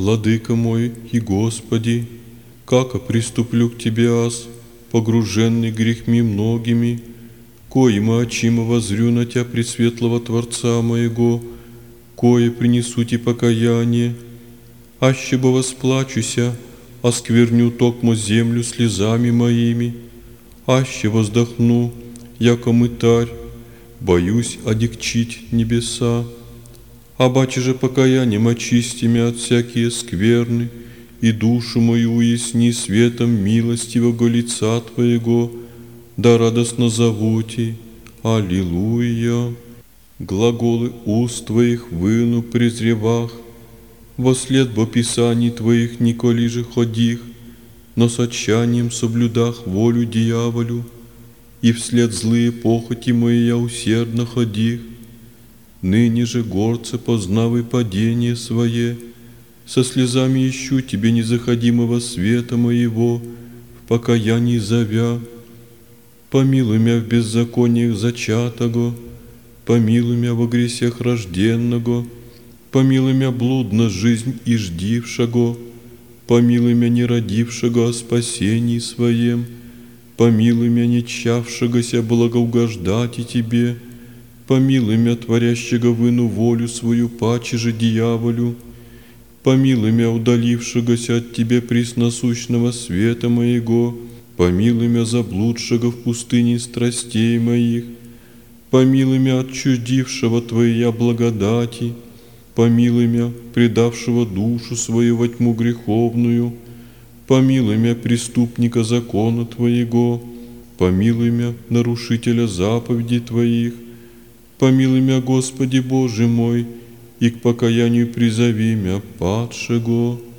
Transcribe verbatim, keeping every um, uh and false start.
Владыка мой и Господи, как приступлю к Тебе аз, погруженный грехми многими, коим очима возрю на Тя пресветлого Творца моего, кое принесу Ти покаяние, аще бы восплачуся, оскверню токмо землю слезами моими, аще воздохну, яко мытарь, боюсь одегчить небеса. Обаче же покаянием очисти мя от всякие скверны, и душу мою уясни светом милостивого лица Твоего, да радостно зову Ти. Аллилуйя! Глаголы уст Твоих выну презревах, вослед в описании Твоих николи же ходих, но с отчаянием соблюдах волю дьяволю, и вслед злые похоти мои я усердно ходих. Ныне же, горце, познавай падение свое, со слезами ищу Тебе незаходимого света моего, в покаянии зовя. Помилуй мя в беззакониях зачатого, помилуй мя во гресях рожденного, помилуй мя блудно жизнь и ждившего, помилуй мя не родившего о спасении своем, помилуй мя не чавшегося благоугождать и Тебе, помилуй мя творящего выну волю свою паче же дьяволю, помилуй мя удалившегося от Тебе пресносущного света моего, помилуй мя заблудшего в пустыне страстей моих, помилуй мя отчудившего Твоя благодати, помилуй мя предавшего душу свою во тьму греховную, помилуй мя преступника закона Твоего, помилуй мя нарушителя заповедей Твоих, помилуй мя, Господи Боже мой, и к покаянию призови мя падшего.